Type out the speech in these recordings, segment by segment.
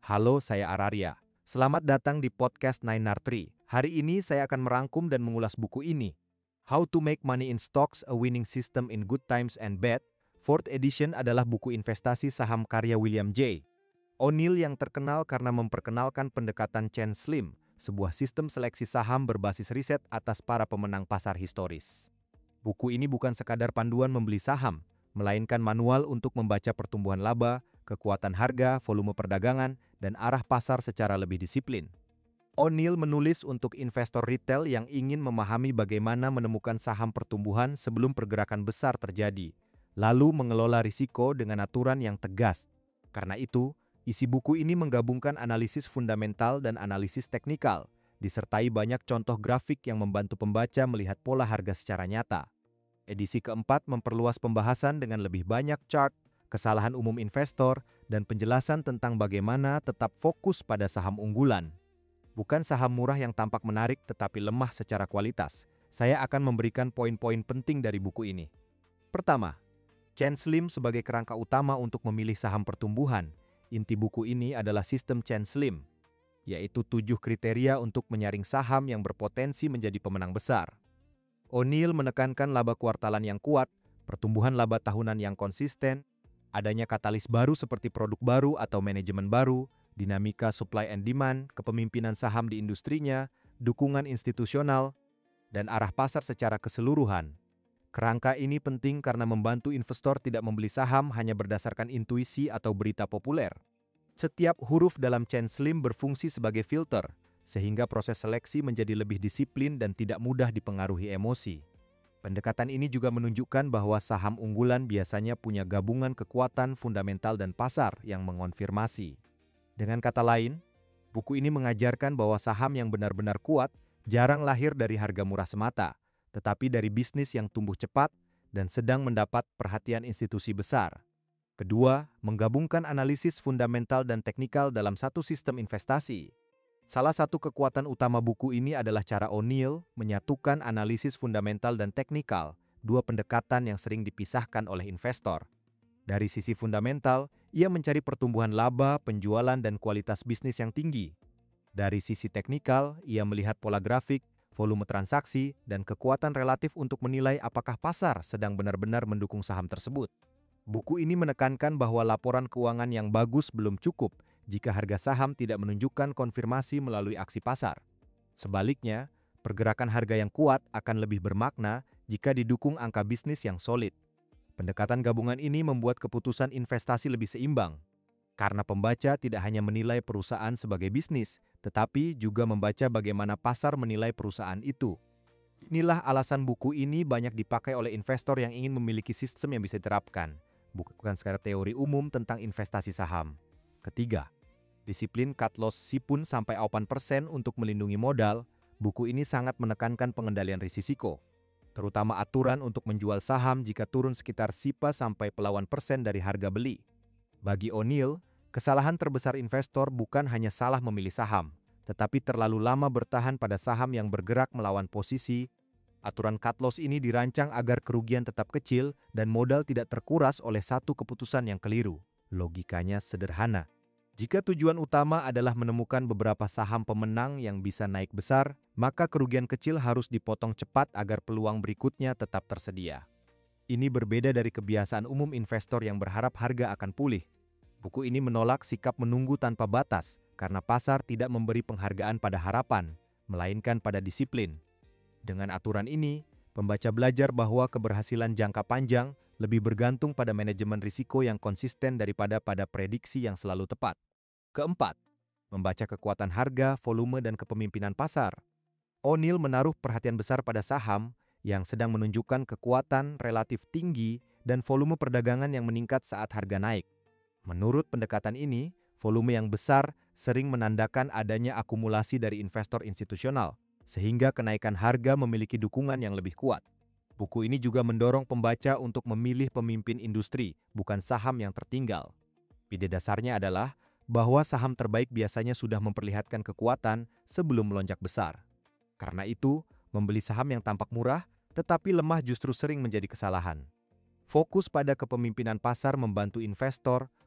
Halo, saya Araria. Selamat datang di podcast Nainar Tree. Hari ini saya akan merangkum dan mengulas buku ini. How to Make Money in Stocks, A Winning System in Good Times and Bad. Fourth edition adalah buku investasi saham karya William J. O'Neill yang terkenal karena memperkenalkan pendekatan Chain Slim, sebuah sistem seleksi saham berbasis riset atas para pemenang pasar historis. Buku ini bukan sekadar panduan membeli saham, melainkan manual untuk membaca pertumbuhan laba, kekuatan harga, volume perdagangan, dan arah pasar secara lebih disiplin. O'Neill menulis untuk investor retail yang ingin memahami bagaimana menemukan saham pertumbuhan sebelum pergerakan besar terjadi, lalu mengelola risiko dengan aturan yang tegas. Karena itu, isi buku ini menggabungkan analisis fundamental dan analisis teknikal, disertai banyak contoh grafik yang membantu pembaca melihat pola harga secara nyata. Edisi keempat memperluas pembahasan dengan lebih banyak chart, kesalahan umum investor, dan penjelasan tentang bagaimana tetap fokus pada saham unggulan. Bukan saham murah yang tampak menarik tetapi lemah secara kualitas. Saya akan memberikan poin-poin penting dari buku ini. Pertama, Chain Slim sebagai kerangka utama untuk memilih saham pertumbuhan. Inti buku ini adalah sistem Chain Slim, yaitu 7 kriteria untuk menyaring saham yang berpotensi menjadi pemenang besar. O'Neill menekankan laba kuartalan yang kuat, pertumbuhan laba tahunan yang konsisten, adanya katalis baru seperti produk baru atau manajemen baru, dinamika supply and demand, kepemimpinan saham di industrinya, dukungan institusional, dan arah pasar secara keseluruhan. Kerangka ini penting karena membantu investor tidak membeli saham hanya berdasarkan intuisi atau berita populer. Setiap huruf dalam Chain Slim berfungsi sebagai filter, sehingga proses seleksi menjadi lebih disiplin dan tidak mudah dipengaruhi emosi. Pendekatan ini juga menunjukkan bahwa saham unggulan biasanya punya gabungan kekuatan fundamental dan pasar yang mengonfirmasi. Dengan kata lain, buku ini mengajarkan bahwa saham yang benar-benar kuat jarang lahir dari harga murah semata, tetapi dari bisnis yang tumbuh cepat dan sedang mendapat perhatian institusi besar. Kedua, menggabungkan analisis fundamental dan teknikal dalam satu sistem investasi. Salah satu kekuatan utama buku ini adalah cara O'Neill menyatukan analisis fundamental dan teknikal, dua pendekatan yang sering dipisahkan oleh investor. Dari sisi fundamental, ia mencari pertumbuhan laba, penjualan, dan kualitas bisnis yang tinggi. Dari sisi teknikal, ia melihat pola grafik, volume transaksi, dan kekuatan relatif untuk menilai apakah pasar sedang benar-benar mendukung saham tersebut. Buku ini menekankan bahwa laporan keuangan yang bagus belum cukup jika harga saham tidak menunjukkan konfirmasi melalui aksi pasar. Sebaliknya, pergerakan harga yang kuat akan lebih bermakna jika didukung angka bisnis yang solid. Pendekatan gabungan ini membuat keputusan investasi lebih seimbang, karena pembaca tidak hanya menilai perusahaan sebagai bisnis, tetapi juga membaca bagaimana pasar menilai perusahaan itu. Inilah alasan buku ini banyak dipakai oleh investor yang ingin memiliki sistem yang bisa diterapkan, bukan sekadar teori umum tentang investasi saham. Ketiga, disiplin cut loss sipun sampai 8% untuk melindungi modal. Buku ini sangat menekankan pengendalian risiko, terutama aturan untuk menjual saham jika turun sekitar SIPA sampai pelawan persen dari harga beli. Bagi O'Neill, kesalahan terbesar investor bukan hanya salah memilih saham, tetapi terlalu lama bertahan pada saham yang bergerak melawan posisi. Aturan cut loss ini dirancang agar kerugian tetap kecil dan modal tidak terkuras oleh satu keputusan yang keliru. Logikanya sederhana. Jika tujuan utama adalah menemukan beberapa saham pemenang yang bisa naik besar, maka kerugian kecil harus dipotong cepat agar peluang berikutnya tetap tersedia. Ini berbeda dari kebiasaan umum investor yang berharap harga akan pulih. Buku ini menolak sikap menunggu tanpa batas karena pasar tidak memberi penghargaan pada harapan, melainkan pada disiplin. Dengan aturan ini, pembaca belajar bahwa keberhasilan jangka panjang lebih bergantung pada manajemen risiko yang konsisten daripada pada prediksi yang selalu tepat. Keempat, membaca kekuatan harga, volume, dan kepemimpinan pasar. O'Neill menaruh perhatian besar pada saham yang sedang menunjukkan kekuatan relatif tinggi dan volume perdagangan yang meningkat saat harga naik. Menurut pendekatan ini, volume yang besar sering menandakan adanya akumulasi dari investor institusional, sehingga kenaikan harga memiliki dukungan yang lebih kuat. Buku ini juga mendorong pembaca untuk memilih pemimpin industri, bukan saham yang tertinggal. Ide dasarnya adalah bahwa saham terbaik biasanya sudah memperlihatkan kekuatan sebelum melonjak besar. Karena itu, membeli saham yang tampak murah tetapi lemah justru sering menjadi kesalahan. Fokus pada kepemimpinan pasar membantu investor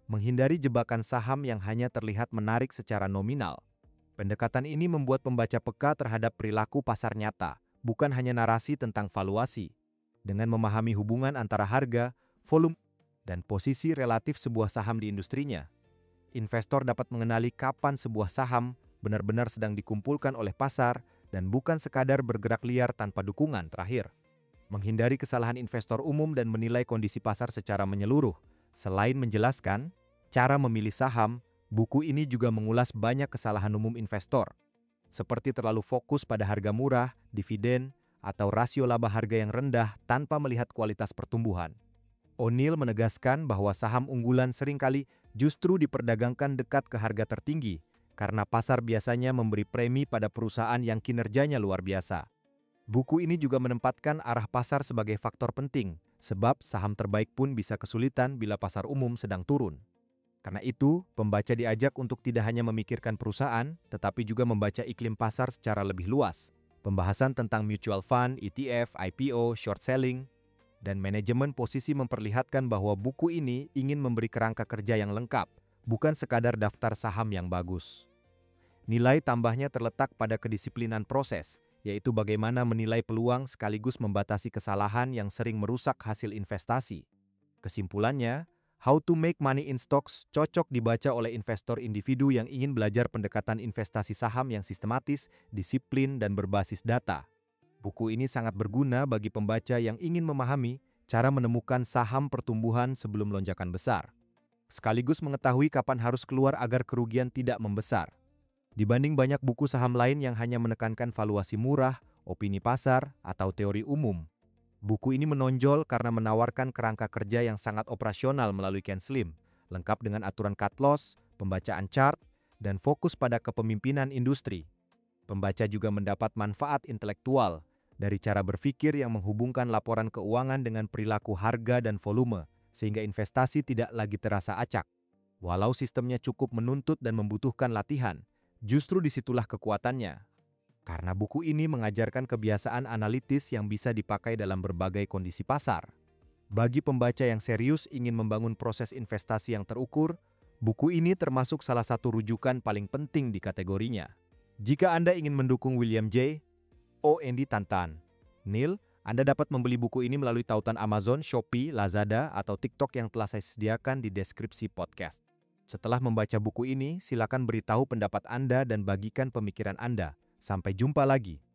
menghindari jebakan saham yang hanya terlihat menarik secara nominal. Pendekatan ini membuat pembaca peka terhadap perilaku pasar nyata, bukan hanya narasi tentang valuasi. Dengan memahami hubungan antara harga, volume, dan posisi relatif sebuah saham di industrinya, investor dapat mengenali kapan sebuah saham benar-benar sedang dikumpulkan oleh pasar dan bukan sekadar bergerak liar tanpa dukungan. Terakhir, menghindari kesalahan investor umum dan menilai kondisi pasar secara menyeluruh. Selain menjelaskan cara memilih saham, buku ini juga mengulas banyak kesalahan umum investor, seperti terlalu fokus pada harga murah, dividen, atau rasio laba harga yang rendah tanpa melihat kualitas pertumbuhan. O'Neill menegaskan bahwa saham unggulan seringkali justru diperdagangkan dekat ke harga tertinggi, karena pasar biasanya memberi premi pada perusahaan yang kinerjanya luar biasa. Buku ini juga menempatkan arah pasar sebagai faktor penting, sebab saham terbaik pun bisa kesulitan bila pasar umum sedang turun. Karena itu, pembaca diajak untuk tidak hanya memikirkan perusahaan, tetapi juga membaca iklim pasar secara lebih luas. Pembahasan tentang mutual fund, ETF, IPO, short selling, dan manajemen posisi memperlihatkan bahwa buku ini ingin memberi kerangka kerja yang lengkap, bukan sekadar daftar saham yang bagus. Nilai tambahnya terletak pada kedisiplinan proses, yaitu bagaimana menilai peluang sekaligus membatasi kesalahan yang sering merusak hasil investasi. Kesimpulannya, How to Make Money in Stocks cocok dibaca oleh investor individu yang ingin belajar pendekatan investasi saham yang sistematis, disiplin, dan berbasis data. Buku ini sangat berguna bagi pembaca yang ingin memahami cara menemukan saham pertumbuhan sebelum lonjakan besar, sekaligus mengetahui kapan harus keluar agar kerugian tidak membesar. Dibanding banyak buku saham lain yang hanya menekankan valuasi murah, opini pasar, atau teori umum, buku ini menonjol karena menawarkan kerangka kerja yang sangat operasional melalui Ken Slim, lengkap dengan aturan cut loss, pembacaan chart, dan fokus pada kepemimpinan industri. Pembaca juga mendapat manfaat intelektual dari cara berpikir yang menghubungkan laporan keuangan dengan perilaku harga dan volume, sehingga investasi tidak lagi terasa acak. Walau sistemnya cukup menuntut dan membutuhkan latihan, justru disitulah kekuatannya. Karena buku ini mengajarkan kebiasaan analitis yang bisa dipakai dalam berbagai kondisi pasar. Bagi pembaca yang serius ingin membangun proses investasi yang terukur, buku ini termasuk salah satu rujukan paling penting di kategorinya. Jika Anda ingin mendukung William J. O'Neill, Anda dapat membeli buku ini melalui tautan Amazon, Shopee, Lazada, atau TikTok yang telah saya sediakan di deskripsi podcast. Setelah membaca buku ini, silakan beritahu pendapat Anda dan bagikan pemikiran Anda. Sampai jumpa lagi.